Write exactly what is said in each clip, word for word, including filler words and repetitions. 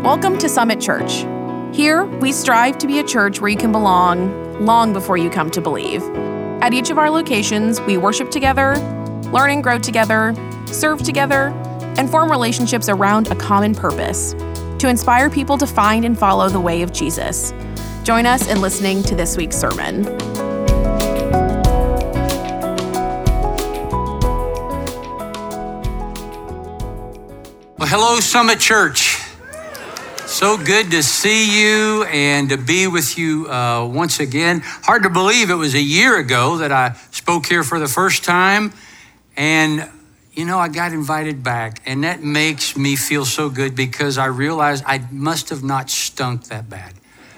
Welcome to Summit Church. Here, we strive to be a church where you can belong long before you come to believe. At each of our locations, we worship together, learn and grow together, serve together, and form relationships around a common purpose, to inspire people to find and follow the way of Jesus. Join us in listening to this week's sermon. Well, hello, Summit Church. So good to see you and to be with you uh, once again. Hard to believe it was a year ago that I spoke here for the first time. And, you know, I got invited back. And that makes me feel so good because I realized I must have not stunk that bad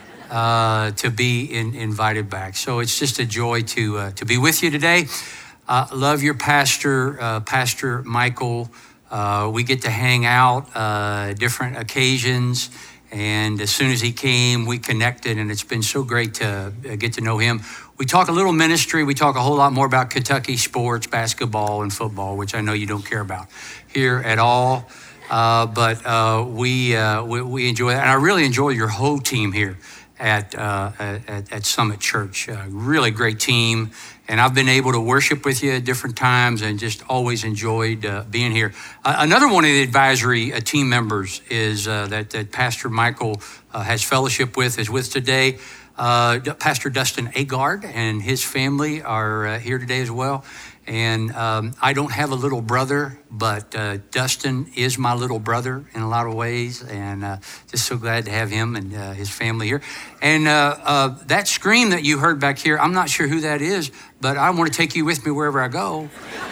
uh, to be in, invited back. So it's just a joy to, uh, to be with you today. Uh, love your pastor, uh, Pastor Michael. Uh, we get to hang out uh, different occasions. And as soon as he came, we connected, and it's been so great to get to know him. We talk a little ministry. We talk a whole lot more about Kentucky sports, basketball, and football, which I know you don't care about here at all. Uh, but uh, we, uh, we we enjoy that, and I really enjoy your whole team here at uh, at, at Summit Church. Uh, really great team, and I've been able to worship with you at different times, and just always enjoyed uh, being here. Uh, another one of the advisory uh, team members is uh, that that Pastor Michael uh, has fellowship with is with today. Uh, Pastor Dustin Agard and his family are uh, here today as well. And um, I don't have a little brother, but uh, Dustin is my little brother in a lot of ways, and uh, just so glad to have him and uh, his family here. And uh, uh, that scream that you heard back here, I'm not sure who that is, but I want to take you with me wherever I go.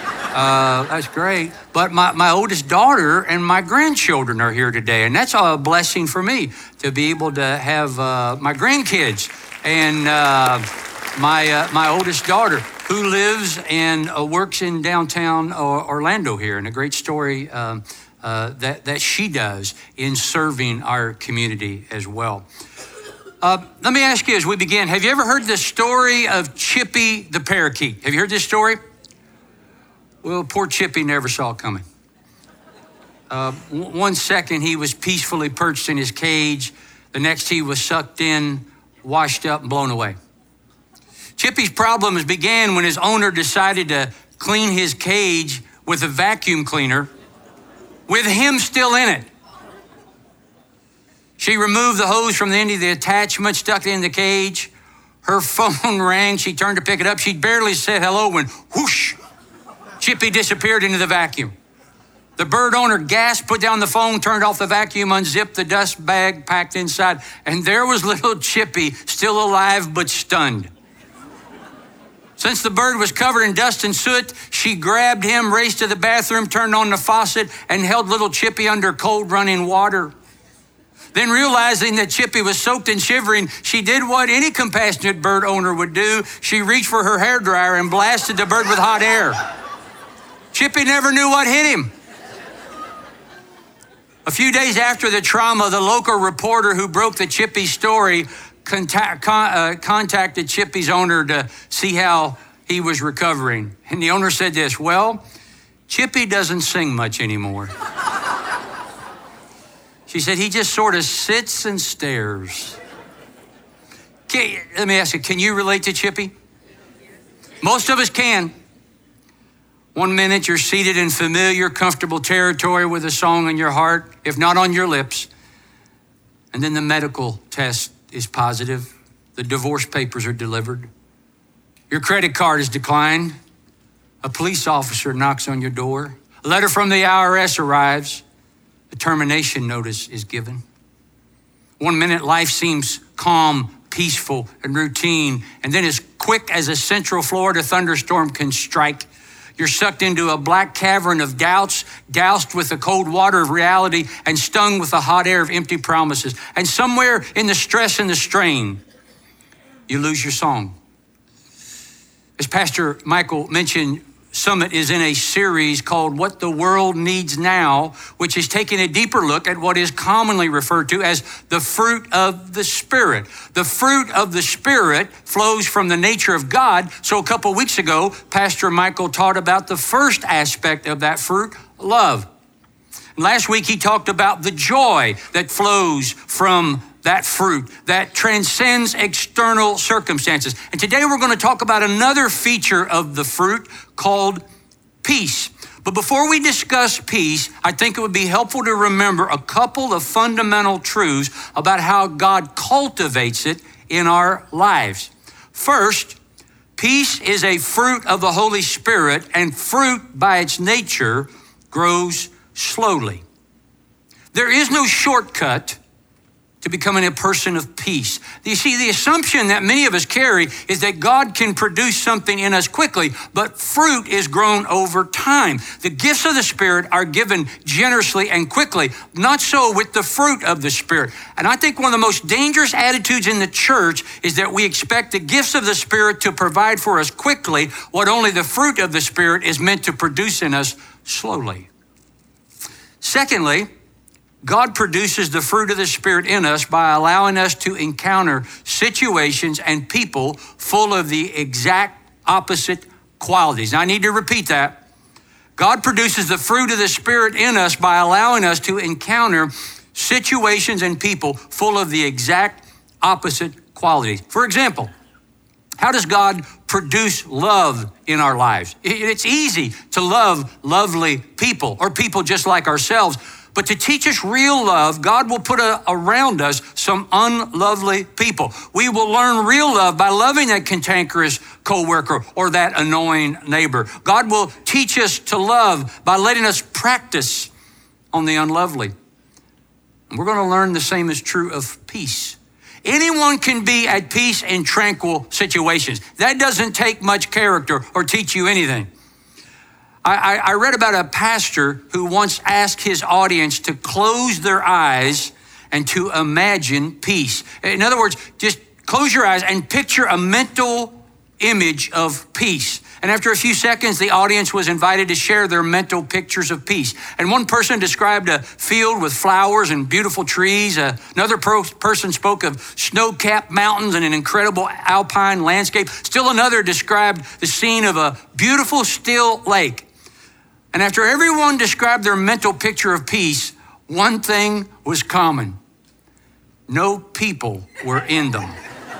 Uh, that's great. But my, my oldest daughter and my grandchildren are here today, and that's a blessing for me to be able to have uh, my grandkids and uh, my uh, my oldest daughter, who lives and uh, works in downtown Orlando here, and a great story um, uh, that, that she does in serving our community as well. Uh, let me ask you as we begin, have you ever heard the story of Chippy the parakeet? Have you heard this story? Well, poor Chippy never saw it coming. Uh, w- one second he was peacefully perched in his cage. The next he was sucked in, washed up, and blown away. Chippy's problems began when his owner decided to clean his cage with a vacuum cleaner with him still in it. She removed the hose from the end of the attachment, stuck it in the cage. Her phone rang. She turned to pick it up. She barely said hello when whoosh, Chippy disappeared into the vacuum. The bird owner gasped, put down the phone, turned off the vacuum, unzipped the dust bag packed inside, and there was little Chippy, still alive but stunned. Since the bird was covered in dust and soot, she grabbed him, raced to the bathroom, turned on the faucet, and held little Chippy under cold running water. Then realizing that Chippy was soaked and shivering, she did what any compassionate bird owner would do. She reached for her hairdryer and blasted the bird with hot air. Chippy never knew what hit him. A few days after the trauma, the local reporter who broke the Chippy story Contact, con, uh, contacted Chippy's owner to see how he was recovering. And the owner said this, well, Chippy doesn't sing much anymore. She said, he just sort of sits and stares. Can, let me ask you, can you relate to Chippy? Most of us can. One minute you're seated in familiar, comfortable territory with a song in your heart, if not on your lips. And then the medical test is positive. The divorce papers are delivered. Your credit card is declined. A police officer knocks on your door. A letter from the I R S arrives. A termination notice is given. One minute life seems calm, peaceful, and routine, and then as quick as a Central Florida thunderstorm can strike, you're sucked into a black cavern of doubts, doused with the cold water of reality, and stung with the hot air of empty promises. And somewhere in the stress and the strain, you lose your song. As Pastor Michael mentioned, Summit is in a series called What the World Needs Now, which is taking a deeper look at what is commonly referred to as the fruit of the Spirit. The fruit of the Spirit flows from the nature of God. So a couple weeks ago, Pastor Michael taught about the first aspect of that fruit, love. And last week, he talked about the joy that flows from that fruit that transcends external circumstances. And today we're going to talk about another feature of the fruit called peace. But before we discuss peace, I think it would be helpful to remember a couple of fundamental truths about how God cultivates it in our lives. First, peace is a fruit of the Holy Spirit, and fruit by its nature grows slowly. There is no shortcut to becoming a person of peace. You see, the assumption that many of us carry is that God can produce something in us quickly, but fruit is grown over time. The gifts of the Spirit are given generously and quickly, not so with the fruit of the Spirit. And I think one of the most dangerous attitudes in the church is that we expect the gifts of the Spirit to provide for us quickly what only the fruit of the Spirit is meant to produce in us slowly. Secondly, God produces the fruit of the Spirit in us by allowing us to encounter situations and people full of the exact opposite qualities. Now, I need to repeat that. God produces the fruit of the Spirit in us by allowing us to encounter situations and people full of the exact opposite qualities. For example, how does God produce love in our lives? It's easy to love lovely people or people just like ourselves. But to teach us real love, God will put a, around us some unlovely people. We will learn real love by loving that cantankerous coworker or that annoying neighbor. God will teach us to love by letting us practice on the unlovely. And we're going to learn the same is true of peace. Anyone can be at peace in tranquil situations. That doesn't take much character or teach you anything. I, I read about a pastor who once asked his audience to close their eyes and to imagine peace. In other words, just close your eyes and picture a mental image of peace. And after a few seconds, the audience was invited to share their mental pictures of peace. And one person described a field with flowers and beautiful trees. Uh, another pro- person spoke of snow-capped mountains and an incredible alpine landscape. Still another described the scene of a beautiful still lake. And after everyone described their mental picture of peace, one thing was common. No people were in them.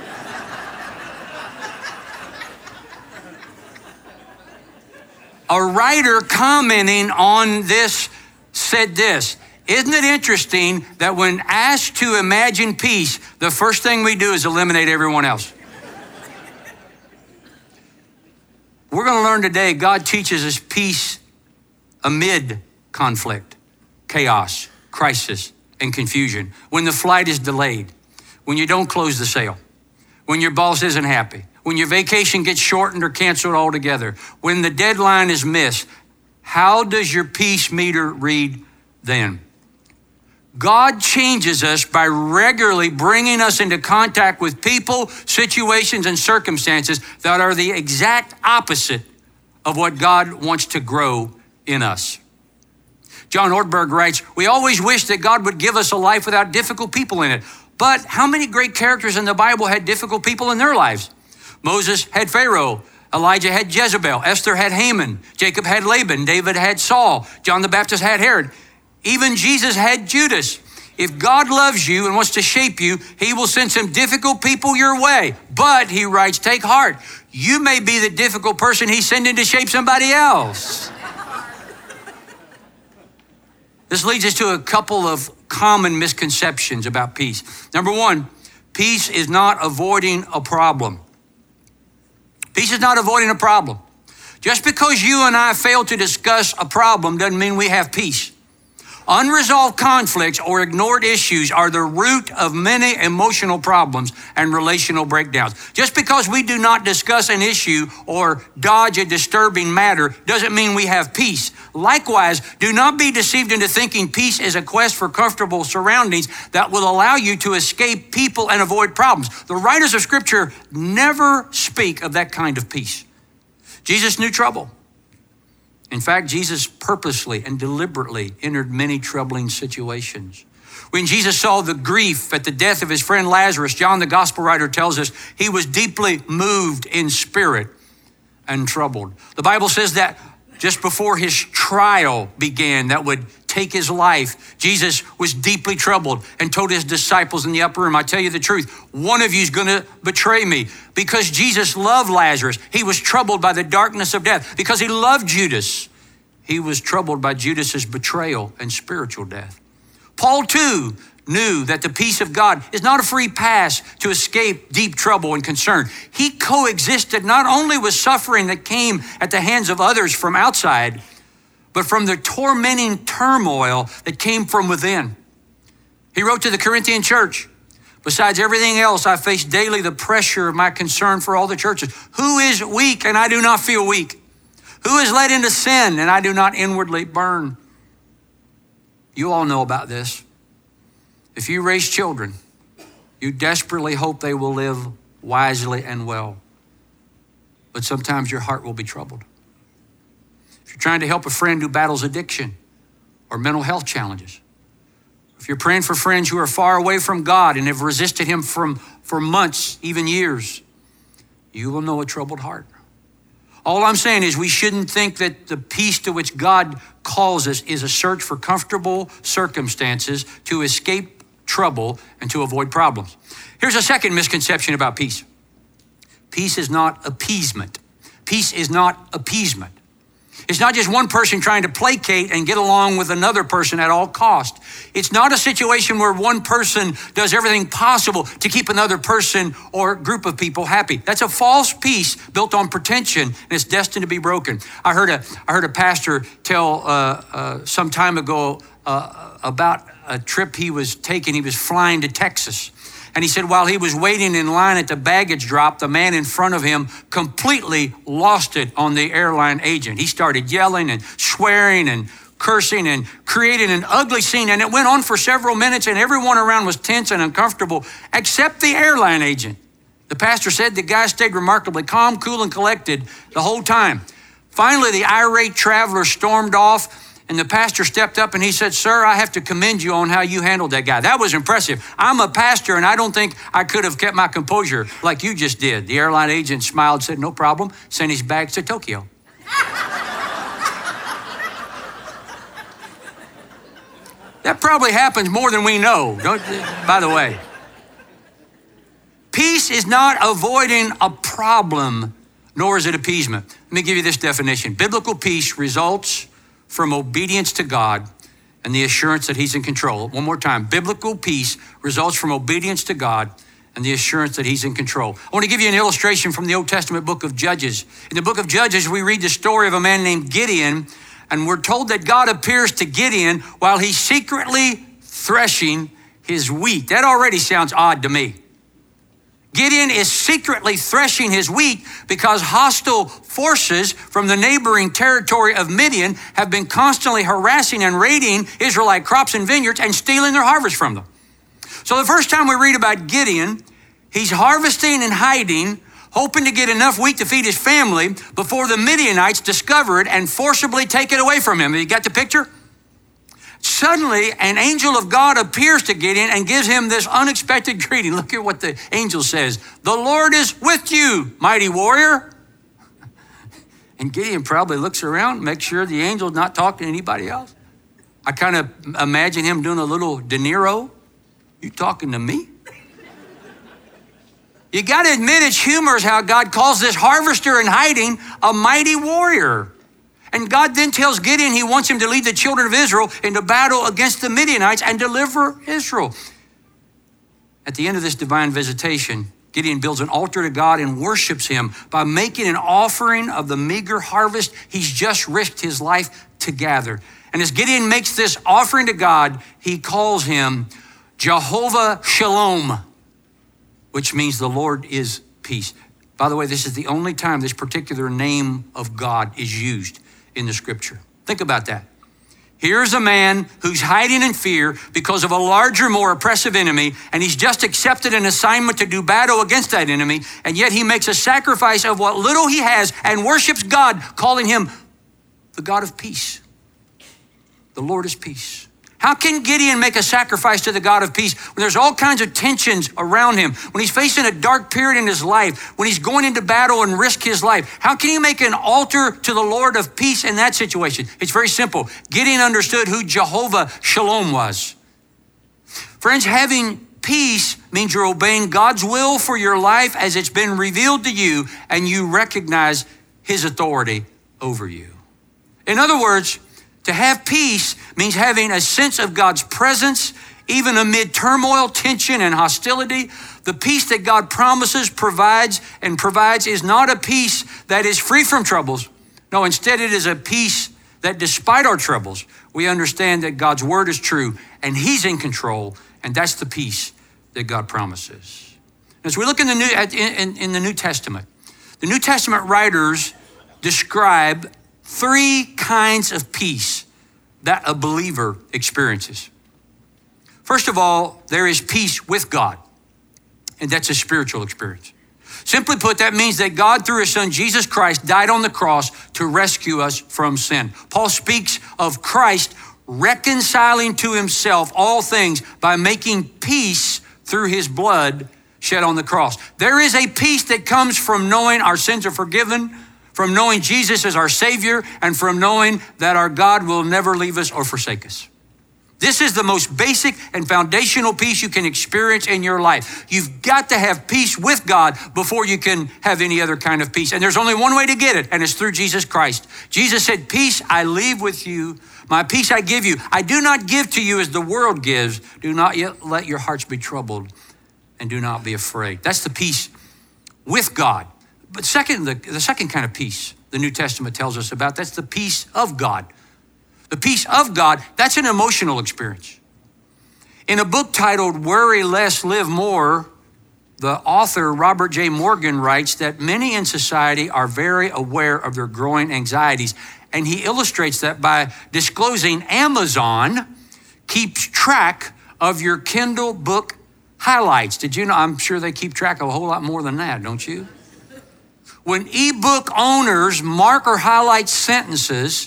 A writer commenting on this said this: isn't it interesting that when asked to imagine peace, the first thing we do is eliminate everyone else? We're going to learn today God teaches us peace amid conflict, chaos, crisis, and confusion. When the flight is delayed, when you don't close the sale, when your boss isn't happy, when your vacation gets shortened or canceled altogether, when the deadline is missed, how does your peace meter read then? God changes us by regularly bringing us into contact with people, situations, and circumstances that are the exact opposite of what God wants to grow in us. John Ortberg writes, we always wish that God would give us a life without difficult people in it. But how many great characters in the Bible had difficult people in their lives? Moses had Pharaoh. Elijah had Jezebel. Esther had Haman. Jacob had Laban. David had Saul. John the Baptist had Herod. Even Jesus had Judas. If God loves you and wants to shape you, he will send some difficult people your way. But, he writes, take heart. You may be the difficult person he's sending to shape somebody else. This leads us to a couple of common misconceptions about peace. Number one, peace is not avoiding a problem. Peace is not avoiding a problem. Just because you and I fail to discuss a problem doesn't mean we have peace. Unresolved conflicts or ignored issues are the root of many emotional problems and relational breakdowns. Just because we do not discuss an issue or dodge a disturbing matter doesn't mean we have peace. Likewise, do not be deceived into thinking peace is a quest for comfortable surroundings that will allow you to escape people and avoid problems. The writers of Scripture never speak of that kind of peace. Jesus knew trouble. In fact, Jesus purposely and deliberately entered many troubling situations. When Jesus saw the grief at the death of his friend Lazarus, John, the gospel writer, tells us he was deeply moved in spirit and troubled. The Bible says that just before his trial began, that would take his life. Jesus was deeply troubled and told his disciples in the upper room, I tell you the truth, one of you is going to betray me. Because Jesus loved Lazarus, he was troubled by the darkness of death. Because he loved Judas, he was troubled by Judas's betrayal and spiritual death. Paul too knew that the peace of God is not a free pass to escape deep trouble and concern. He coexisted not only with suffering that came at the hands of others from outside, but from the tormenting turmoil that came from within. He wrote to the Corinthian church, besides everything else, I face daily the pressure of my concern for all the churches. Who is weak and I do not feel weak? Who is led into sin and I do not inwardly burn? You all know about this. If you raise children, you desperately hope they will live wisely and well. But sometimes your heart will be troubled. If you're trying to help a friend who battles addiction or mental health challenges, if you're praying for friends who are far away from God and have resisted him from, for months, even years, you will know a troubled heart. All I'm saying is we shouldn't think that the peace to which God calls us is a search for comfortable circumstances to escape trouble and to avoid problems. Here's a second misconception about peace. Peace is not appeasement. Peace is not appeasement. It's not just one person trying to placate and get along with another person at all cost. It's not a situation where one person does everything possible to keep another person or group of people happy. That's a false peace built on pretension, and it's destined to be broken. I heard a I heard a pastor tell uh, uh, some time ago uh, about a trip he was taking. He was flying to Texas. And he said while he was waiting in line at the baggage drop, the man in front of him completely lost it on the airline agent. He started yelling and swearing and cursing and creating an ugly scene. And it went on for several minutes and everyone around was tense and uncomfortable except the airline agent. The pastor said the guy stayed remarkably calm, cool, and collected the whole time. Finally, the irate traveler stormed off. And the pastor stepped up and he said, sir, I have to commend you on how you handled that guy. That was impressive. I'm a pastor and I don't think I could have kept my composure like you just did. The airline agent smiled, said, no problem, sent his bags to Tokyo. That probably happens more than we know, don't, by the way. Peace is not avoiding a problem, nor is it appeasement. Let me give you this definition. Biblical peace results from obedience to God and the assurance that he's in control. One more time, biblical peace results from obedience to God and the assurance that he's in control. I want to give you an illustration from the Old Testament book of Judges. In the book of Judges, we read the story of a man named Gideon, and we're told that God appears to Gideon while he's secretly threshing his wheat. That already sounds odd to me. Gideon is secretly threshing his wheat because hostile forces from the neighboring territory of Midian have been constantly harassing and raiding Israelite crops and vineyards and stealing their harvest from them. So the first time we read about Gideon, he's harvesting and hiding, hoping to get enough wheat to feed his family before the Midianites discover it and forcibly take it away from him. You got the picture? Suddenly, an angel of God appears to Gideon and gives him this unexpected greeting. Look at what the angel says. The Lord is with you, mighty warrior. And Gideon probably looks around, makes sure the angel's not talking to anybody else. I kind of imagine him doing a little De Niro. You talking to me? You got to admit it's humorous how God calls this harvester in hiding a mighty warrior. And God then tells Gideon he wants him to lead the children of Israel into battle against the Midianites and deliver Israel. At the end of this divine visitation, Gideon builds an altar to God and worships him by making an offering of the meager harvest he's just risked his life to gather. And as Gideon makes this offering to God, he calls him Jehovah Shalom, which means the Lord is peace. By the way, this is the only time this particular name of God is used in the scripture. Think about that. Here's a man who's hiding in fear because of a larger, more oppressive enemy, and he's just accepted an assignment to do battle against that enemy, and yet he makes a sacrifice of what little he has and worships God, calling him the God of peace. The Lord is peace. How can Gideon make a sacrifice to the God of peace when there's all kinds of tensions around him, when he's facing a dark period in his life, when he's going into battle and risk his life? How can he make an altar to the Lord of peace in that situation? It's very simple. Gideon understood who Jehovah Shalom was. Friends, having peace means you're obeying God's will for your life as it's been revealed to you, and you recognize his authority over you. In other words, to have peace means having a sense of God's presence, even amid turmoil, tension, and hostility. The peace that God promises, provides, and provides is not a peace that is free from troubles. No, instead it is a peace that despite our troubles, we understand that God's word is true and he's in control, and that's the peace that God promises. As we look in the New, in, in the New Testament, the New Testament writers describe three kinds of peace that a believer experiences. First of all, there is peace with God, and that's a spiritual experience. Simply put, that means that God, through his son, Jesus Christ, died on the cross to rescue us from sin. Paul speaks of Christ reconciling to himself all things by making peace through his blood shed on the cross. There is a peace that comes from knowing our sins are forgiven, from knowing Jesus is our Savior, and from knowing that our God will never leave us or forsake us. This is the most basic and foundational peace you can experience in your life. You've got to have peace with God before you can have any other kind of peace. And there's only one way to get it, and it's through Jesus Christ. Jesus said, "Peace I leave with you, my peace I give you. I do not give to you as the world gives. Do not yet let your hearts be troubled, and do not be afraid." That's the peace with God. But second, the, the second kind of peace the New Testament tells us about, that's the peace of God. The peace of God, that's an emotional experience. In a book titled Worry Less, Live More, the author, Robert J. Morgan, writes that many in society are very aware of their growing anxieties. And he illustrates that by disclosing Amazon keeps track of your Kindle book highlights. Did you know? I'm sure they keep track of a whole lot more than that, don't you? When ebook owners mark or highlight sentences,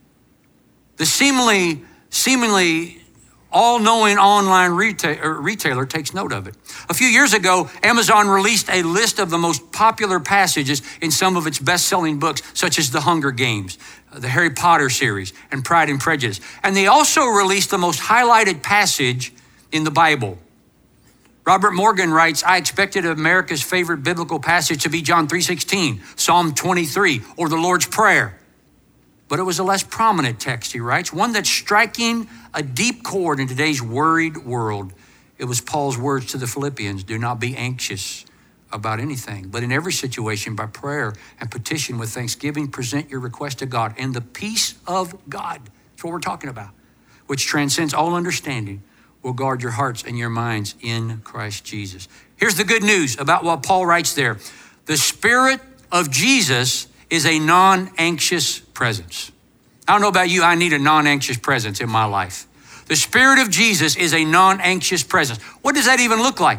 the seemingly, seemingly all-knowing online reta- retailer takes note of it. A few years ago, Amazon released a list of the most popular passages in some of its best-selling books, such as The Hunger Games, the Harry Potter series, and Pride and Prejudice. And they also released the most highlighted passage in the Bible. Robert Morgan writes, "I expected America's favorite biblical passage to be John three sixteen, Psalm twenty-three, or the Lord's Prayer. But it was a less prominent text," he writes, "one that's striking a deep chord in today's worried world. It was Paul's words to the Philippians, do not be anxious about anything, but in every situation by prayer and petition with thanksgiving, present your request to God. And the peace of God," that's what we're talking about, "which transcends all understanding, will guard your hearts and your minds in Christ Jesus." Here's the good news about what Paul writes there. The Spirit of Jesus is a non-anxious presence. I don't know about you, I need a non-anxious presence in my life. The Spirit of Jesus is a non-anxious presence. What does that even look like?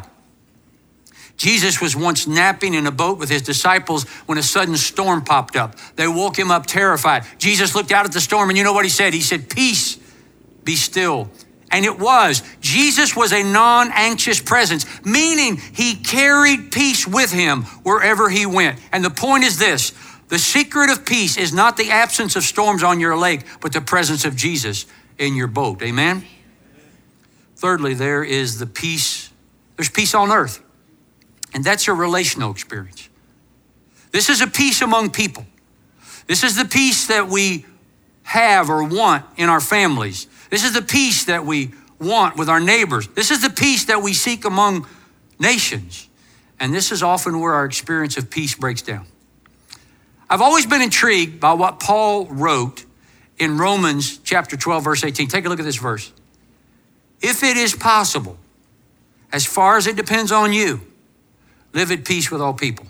Jesus was once napping in a boat with his disciples when a sudden storm popped up. They woke him up terrified. Jesus looked out at the storm, and you know what he said? He said, "Peace, be still." And it was. Jesus was a non-anxious presence, meaning he carried peace with him wherever he went. And the point is this: the secret of peace is not the absence of storms on your lake, but the presence of Jesus in your boat. Amen? Thirdly, there is the peace. There's peace on earth. And that's a relational experience. This is a peace among people. This is the peace that we have or want in our families. This is the peace that we want with our neighbors. This is the peace that we seek among nations. And this is often where our experience of peace breaks down. I've always been intrigued by what Paul wrote in Romans chapter twelve, verse eighteen. Take a look at this verse. "If it is possible, as far as it depends on you, live at peace with all people."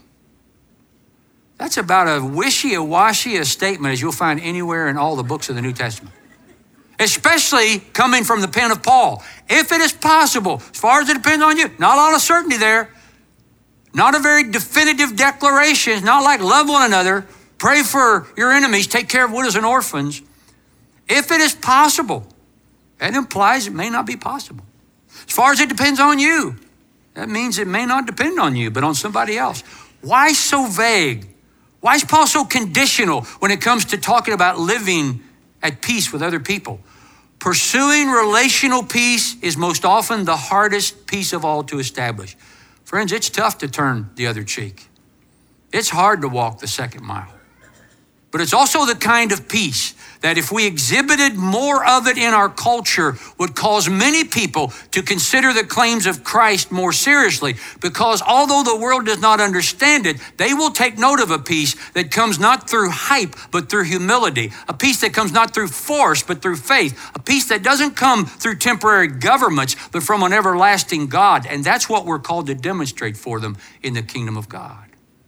That's about as wishy-washy a statement as you'll find anywhere in all the books of the New Testament, especially coming from the pen of Paul. If it is possible, as far as it depends on you, not a lot of certainty there, not a very definitive declaration. It's not like love one another, pray for your enemies, take care of widows and orphans. If it is possible, That implies it may not be possible. As far as it depends on you, that means it may not depend on you, but on somebody else. Why so vague? Why is Paul so conditional when it comes to talking about living at peace with other people? Pursuing relational peace is most often the hardest piece of all to establish. Friends, it's tough to turn the other cheek. It's hard to walk the second mile. But it's also the kind of peace that if we exhibited more of it in our culture would cause many people to consider the claims of Christ more seriously, because although the world does not understand it, they will take note of a peace that comes not through hype, but through humility, a peace that comes not through force, but through faith, a peace that doesn't come through temporary governments, but from an everlasting God. And that's what we're called to demonstrate for them in the kingdom of God.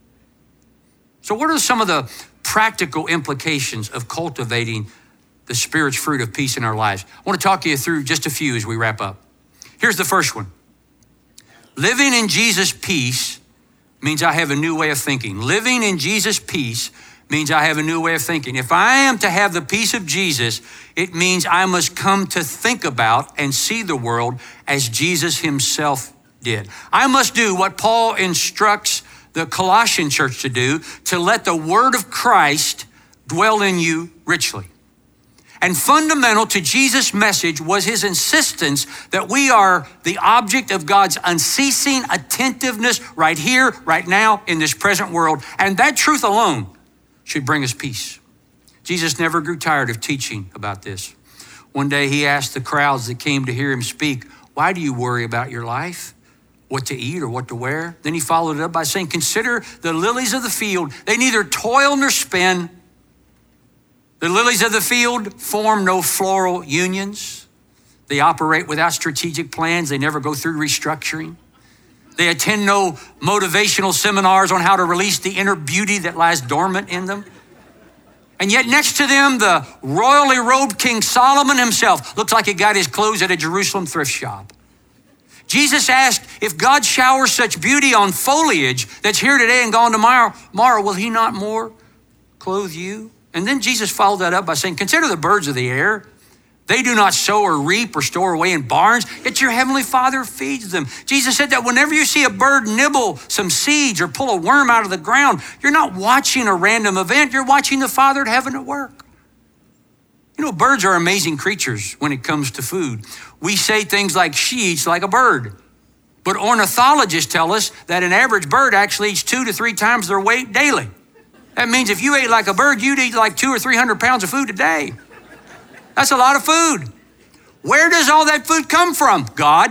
So what are some of the practical implications of cultivating the Spirit's fruit of peace in our lives? I want to talk you through just a few as we wrap up. Here's the first one. Living in Jesus' peace means I have a new way of thinking. Living in Jesus' peace means I have a new way of thinking. If I am to have the peace of Jesus, it means I must come to think about and see the world as Jesus himself did. I must do what Paul instructs the Colossian church to do, to let the word of Christ dwell in you richly. And fundamental to Jesus' message was his insistence that we are the object of God's unceasing attentiveness right here, right now, in this present world. And that truth alone should bring us peace. Jesus never grew tired of teaching about this. One day he asked the crowds that came to hear him speak, "Why do you worry about your life? What to eat or what to wear?" Then he followed it up by saying, "Consider the lilies of the field. They neither toil nor spin. The lilies of the field form no floral unions. They operate without strategic plans. They never go through restructuring. They attend no motivational seminars on how to release the inner beauty that lies dormant in them. And yet next to them, the royally robed King Solomon himself looks like he got his clothes at a Jerusalem thrift shop." Jesus asked, if God showers such beauty on foliage that's here today and gone tomorrow, tomorrow, will he not more clothe you? And then Jesus followed that up by saying, "Consider the birds of the air. They do not sow or reap or store away in barns, yet your heavenly Father feeds them." Jesus said that whenever you see a bird nibble some seeds or pull a worm out of the ground, you're not watching a random event, you're watching the Father in heaven at work. You know, birds are amazing creatures when it comes to food. We say things like, "She eats like a bird." But ornithologists tell us that an average bird actually eats two to three times their weight daily. That means if you ate like a bird, you'd eat like two or three hundred pounds of food a day. That's a lot of food. Where does all that food come from? God.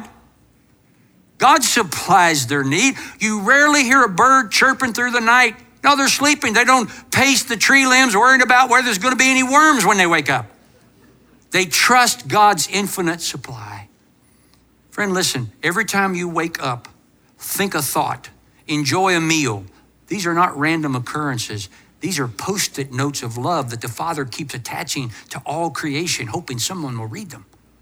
God supplies their need. You rarely hear a bird chirping through the night. No, they're sleeping. They don't pace the tree limbs worrying about whether there's going to be any worms when they wake up. They trust God's infinite supply. Friend, listen, every time you wake up, think a thought, enjoy a meal. These are not random occurrences. These are post-it notes of love that the Father keeps attaching to all creation, hoping someone will read them.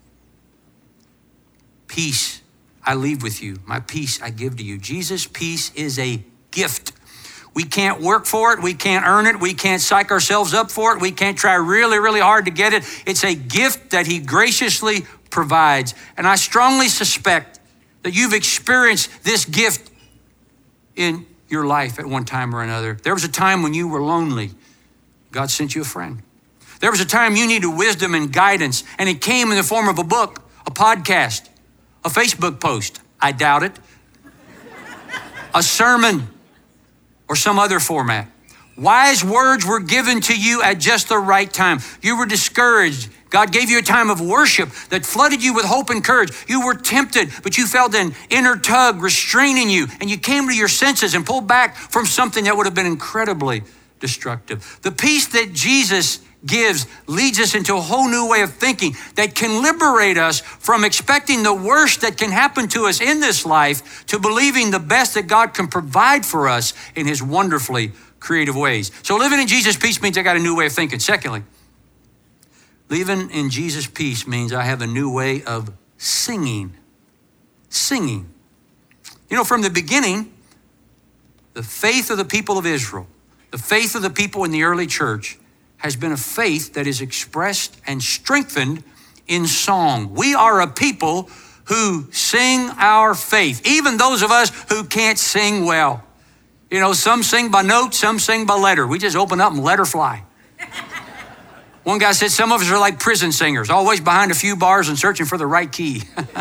Peace I leave with you. My peace I give to you. Jesus' peace is a gift. We can't work for it. We can't earn it. We can't psych ourselves up for it. We can't try really, really hard to get it. It's a gift that he graciously provides. And I strongly suspect that you've experienced this gift in your life at one time or another. There was a time when you were lonely. God sent you a friend. There was a time you needed wisdom and guidance, and it came in the form of a book, a podcast, a Facebook post. I doubt it. A sermon, or some other format. Wise words were given to you at just the right time. You were discouraged. God gave you a time of worship that flooded you with hope and courage. You were tempted, but you felt an inner tug restraining you, and you came to your senses and pulled back from something that would have been incredibly destructive. The peace that Jesus gives leads us into a whole new way of thinking that can liberate us from expecting the worst that can happen to us in this life to believing the best that God can provide for us in his wonderfully creative ways. So living in Jesus' peace means I got a new way of thinking. Secondly, living in Jesus' peace means I have a new way of singing. Singing. You know, from the beginning, the faith of the people of Israel, the faith of the people in the early church has been a faith that is expressed and strengthened in song. We are a people who sing our faith, even those of us who can't sing well. You know, some sing by note, some sing by letter. We just open up and let her fly. One guy said some of us are like prison singers, always behind a few bars and searching for the right key.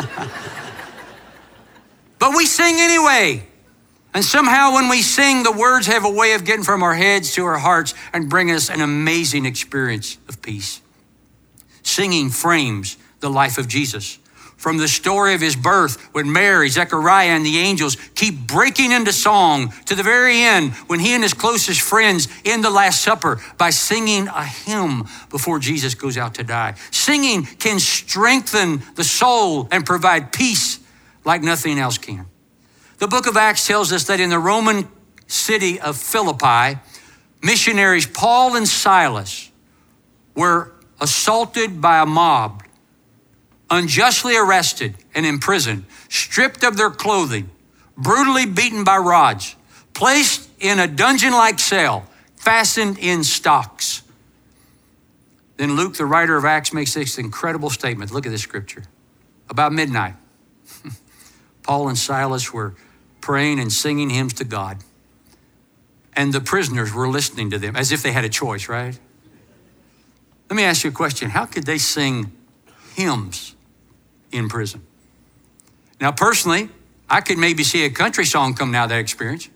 But we sing anyway. And somehow when we sing, the words have a way of getting from our heads to our hearts and bringing us an amazing experience of peace. Singing frames the life of Jesus. From the story of his birth, when Mary, Zechariah, and the angels keep breaking into song to the very end, when he and his closest friends end the Last Supper by singing a hymn before Jesus goes out to die. Singing can strengthen the soul and provide peace like nothing else can. The book of Acts tells us that in the Roman city of Philippi, missionaries Paul and Silas were assaulted by a mob, unjustly arrested and imprisoned, stripped of their clothing, brutally beaten by rods, placed in a dungeon-like cell, fastened in stocks. Then Luke, the writer of Acts, makes this incredible statement. Look at this scripture. About midnight, Paul and Silas were praying and singing hymns to God, and the prisoners were listening to them as if they had a choice, right? Let me ask you a question. How could they sing hymns in prison? Now, personally, I could maybe see a country song coming out of that experience.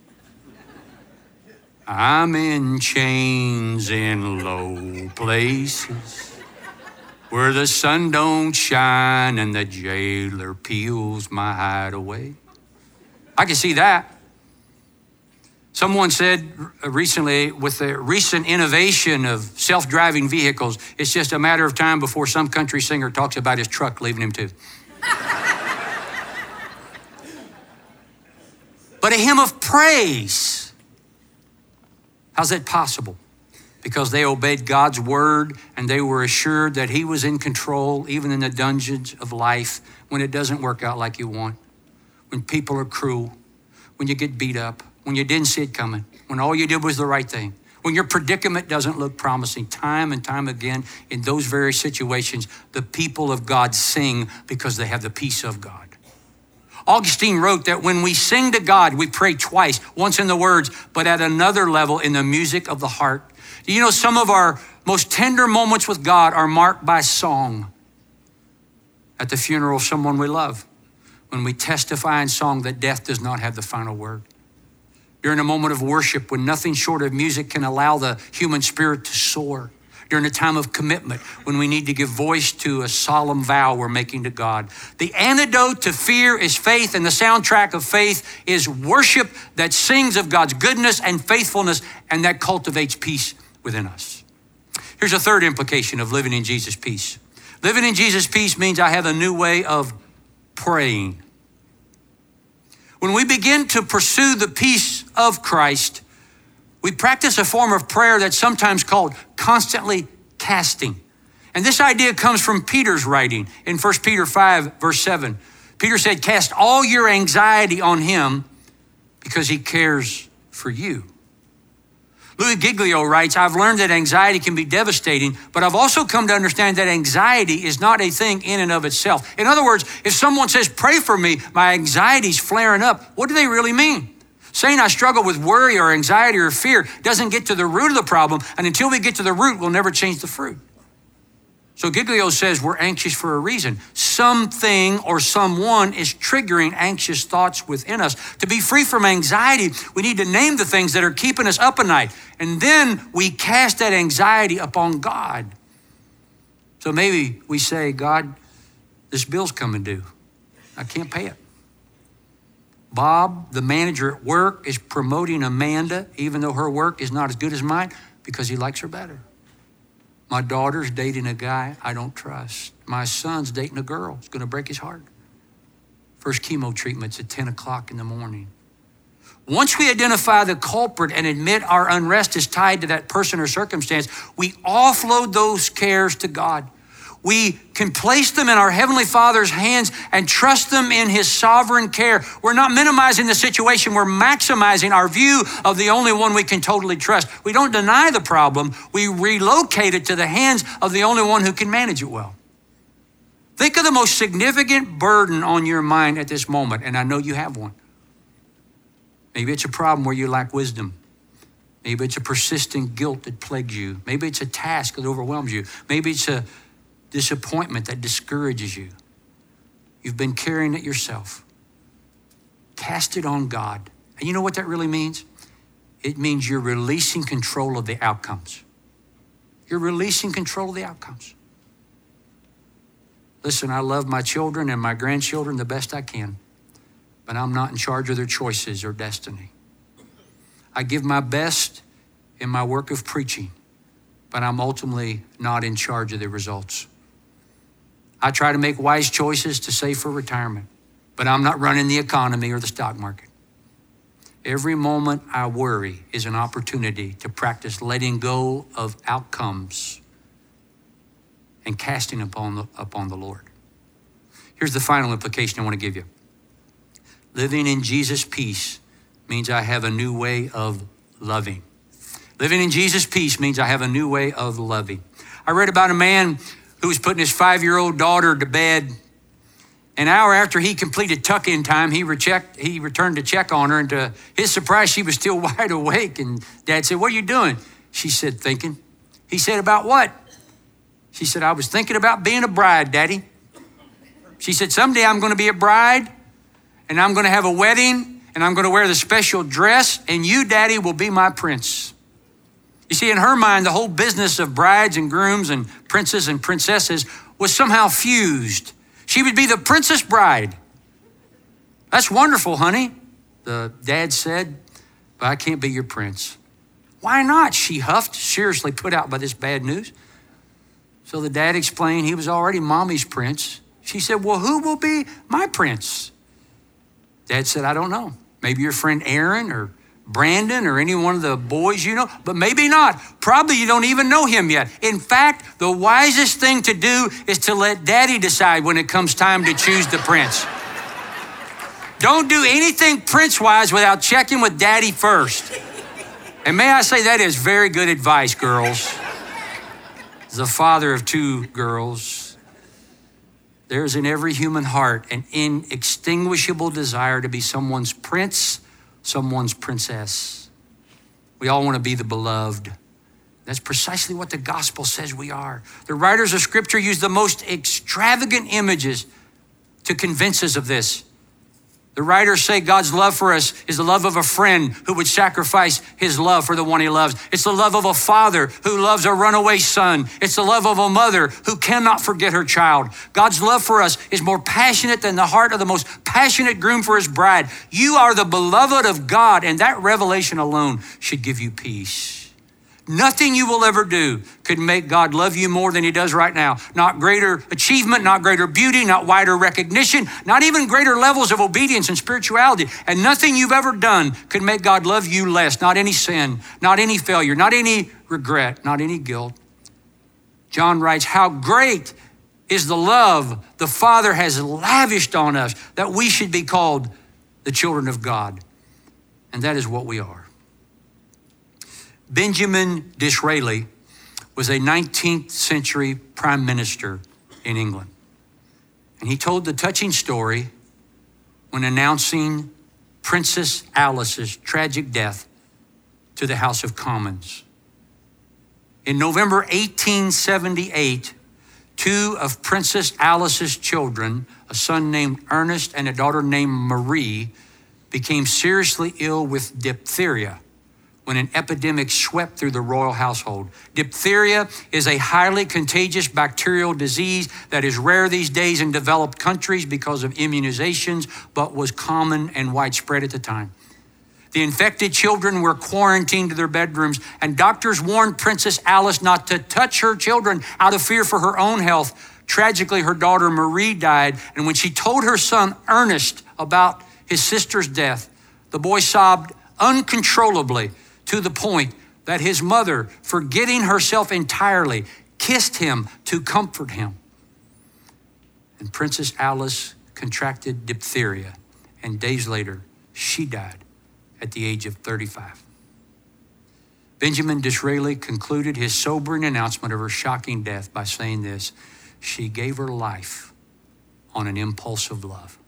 I'm in chains in low places where the sun don't shine and the jailer peels my hide away. I can see that. Someone said recently, with the recent innovation of self-driving vehicles, it's just a matter of time before some country singer talks about his truck leaving him too. But a hymn of praise, how's that possible? Because they obeyed God's word and they were assured that he was in control, even in the dungeons of life, when it doesn't work out like you want, when people are cruel, when you get beat up, when you didn't see it coming, when all you did was the right thing, when your predicament doesn't look promising. Time and time again, in those very situations, the people of God sing because they have the peace of God. Augustine wrote that when we sing to God, we pray twice, once in the words, but at another level in the music of the heart. Do you know some of our most tender moments with God are marked by song? At the funeral of someone we love, when we testify in song that death does not have the final word. During a moment of worship when nothing short of music can allow the human spirit to soar. During a time of commitment when we need to give voice to a solemn vow we're making to God. The antidote to fear is faith, and the soundtrack of faith is worship that sings of God's goodness and faithfulness and that cultivates peace within us. Here's a third implication of living in Jesus' peace. Living in Jesus' peace means I have a new way of praying. When we begin to pursue the peace of Christ, we practice a form of prayer that's sometimes called constantly casting. And this idea comes from Peter's writing in First Peter five, verse seven. Peter said, cast all your anxiety on him because he cares for you. Louis Giglio writes, I've learned that anxiety can be devastating, but I've also come to understand that anxiety is not a thing in and of itself. In other words, if someone says, pray for me, my anxiety's flaring up, what do they really mean? Saying I struggle with worry or anxiety or fear doesn't get to the root of the problem, and until we get to the root, we'll never change the fruit. So Giglio says we're anxious for a reason. Something or someone is triggering anxious thoughts within us. To be free from anxiety, we need to name the things that are keeping us up at night. And then we cast that anxiety upon God. So maybe we say, God, this bill's coming due. I can't pay it. Bob, the manager at work, is promoting Amanda, even though her work is not as good as mine, because he likes her better. My daughter's dating a guy I don't trust. My son's dating a girl. It's going to break his heart. First chemo treatment's at ten o'clock in the morning. Once we identify the culprit and admit our unrest is tied to that person or circumstance, we offload those cares to God. We can place them in our Heavenly Father's hands and trust them in his sovereign care. We're not minimizing the situation. We're maximizing our view of the only one we can totally trust. We don't deny the problem. We relocate it to the hands of the only one who can manage it well. Think of the most significant burden on your mind at this moment, and I know you have one. Maybe it's a problem where you lack wisdom. Maybe it's a persistent guilt that plagues you. Maybe it's a task that overwhelms you. Maybe it's a disappointment that discourages you. You've been carrying it yourself. Cast it on God. And you know what that really means? It means you're releasing control of the outcomes. You're releasing control of the outcomes. Listen, I love my children and my grandchildren the best I can, but I'm not in charge of their choices or destiny. I give my best in my work of preaching, but I'm ultimately not in charge of the results. I try to make wise choices to save for retirement, but I'm not running the economy or the stock market. Every moment I worry is an opportunity to practice letting go of outcomes and casting upon the, upon the Lord. Here's the final implication I want to give you. Living in Jesus' peace means I have a new way of loving. Living in Jesus' peace means I have a new way of loving. I read about a man who was putting his five-year-old daughter to bed. An hour after he completed tuck-in time, he, rechecked, he returned to check on her, and to his surprise, she was still wide awake. And Dad said, "What are you doing?" She said, "Thinking." He said, "About what?" She said, "I was thinking about being a bride, Daddy." She said, "Someday I'm going to be a bride, and I'm going to have a wedding, and I'm going to wear the special dress, and you, Daddy, will be my prince." You see, in her mind, the whole business of brides and grooms and princes and princesses was somehow fused. She would be the princess bride. "That's wonderful, honey," the dad said, "but I can't be your prince." "Why not?" she huffed, seriously put out by this bad news. So the dad explained he was already mommy's prince. She said, "Well, who will be my prince?" Dad said, "I don't know. Maybe your friend Aaron or Brandon or any one of the boys you know, but maybe not. Probably you don't even know him yet. In fact, the wisest thing to do is to let Daddy decide when it comes time to choose the prince. Don't do anything prince-wise without checking with Daddy first." And may I say, that is very good advice, girls. As the father of two girls, there's in every human heart an inextinguishable desire to be someone's prince, someone's princess. We all want to be the beloved. That's precisely what the gospel says we are. The writers of Scripture use the most extravagant images to convince us of this. The writers say God's love for us is the love of a friend who would sacrifice his love for the one he loves. It's the love of a father who loves a runaway son. It's the love of a mother who cannot forget her child. God's love for us is more passionate than the heart of the most passionate groom for his bride. You are the beloved of God, and that revelation alone should give you peace. Nothing you will ever do could make God love you more than he does right now. Not greater achievement, not greater beauty, not wider recognition, not even greater levels of obedience and spirituality. And nothing you've ever done could make God love you less. Not any sin, not any failure, not any regret, not any guilt. John writes, "How great is the love the Father has lavished on us that we should be called the children of God." And that is what we are. Benjamin Disraeli was a nineteenth century prime minister in England. And he told the touching story when announcing Princess Alice's tragic death to the House of Commons. In November eighteen seventy-eight, two of Princess Alice's children, a son named Ernest and a daughter named Marie, became seriously ill with diphtheria when an epidemic swept through the royal household. Diphtheria is a highly contagious bacterial disease that is rare these days in developed countries because of immunizations, but was common and widespread at the time. The infected children were quarantined to their bedrooms, and doctors warned Princess Alice not to touch her children out of fear for her own health. Tragically, her daughter Marie died, and when she told her son Ernest about his sister's death, the boy sobbed uncontrollably, to the point that his mother, forgetting herself entirely, kissed him to comfort him. And Princess Alice contracted diphtheria, and days later, she died at the age of thirty-five. Benjamin Disraeli concluded his sobering announcement of her shocking death by saying this: "She gave her life on an impulse of love.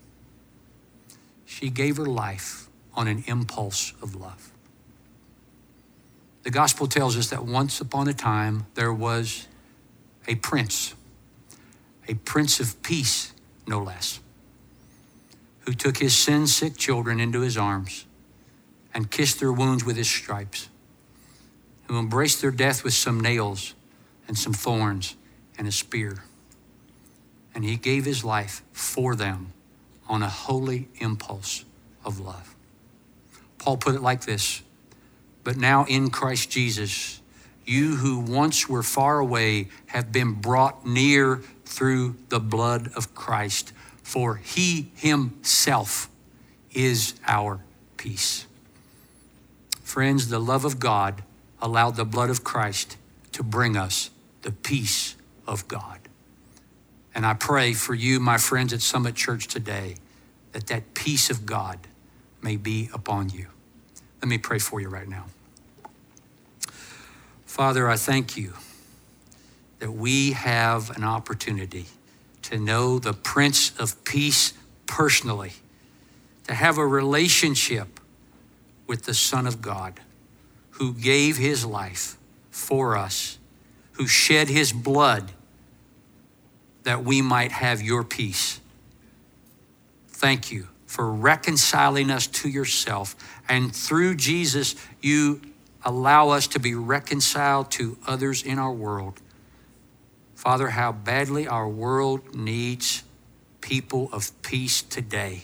She gave her life on an impulse of love. The gospel tells us that once upon a time there was a prince, a prince of peace, no less, who took his sin-sick children into his arms and kissed their wounds with his stripes, who embraced their death with some nails and some thorns and a spear. And he gave his life for them on a holy impulse of love. Paul put it like this: but now in Christ Jesus, you who once were far away have been brought near through the blood of Christ, for he himself is our peace. Friends, the love of God allowed the blood of Christ to bring us the peace of God. And I pray for you, my friends at Summit Church today, that that peace of God may be upon you. Let me pray for you right now. Father, I thank you that we have an opportunity to know the Prince of Peace personally, to have a relationship with the Son of God who gave his life for us, who shed his blood that we might have your peace. Thank you for reconciling us to yourself. And through Jesus, you allow us to be reconciled to others in our world. Father, how badly our world needs people of peace today.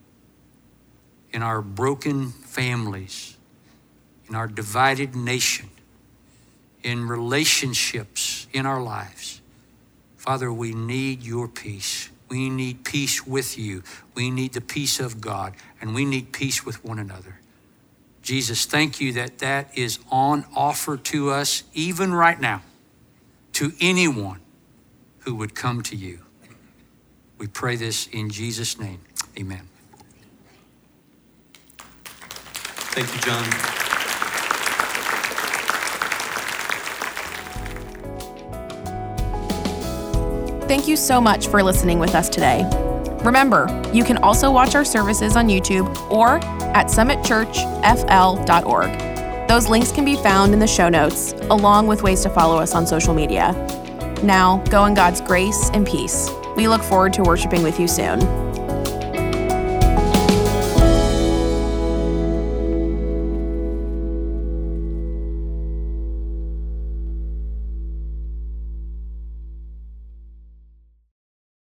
In our broken families, in our divided nation, in relationships in our lives. Father, we need your peace. We need peace with you. We need the peace of God, and we need peace with one another. Jesus, thank you that that is on offer to us even right now, to anyone who would come to you. We pray this in Jesus' name, amen. Thank you, John. Thank you so much for listening with us today. Remember, you can also watch our services on YouTube or at summit church f l dot org. Those links can be found in the show notes, along with ways to follow us on social media. Now, go in God's grace and peace. We look forward to worshiping with you soon.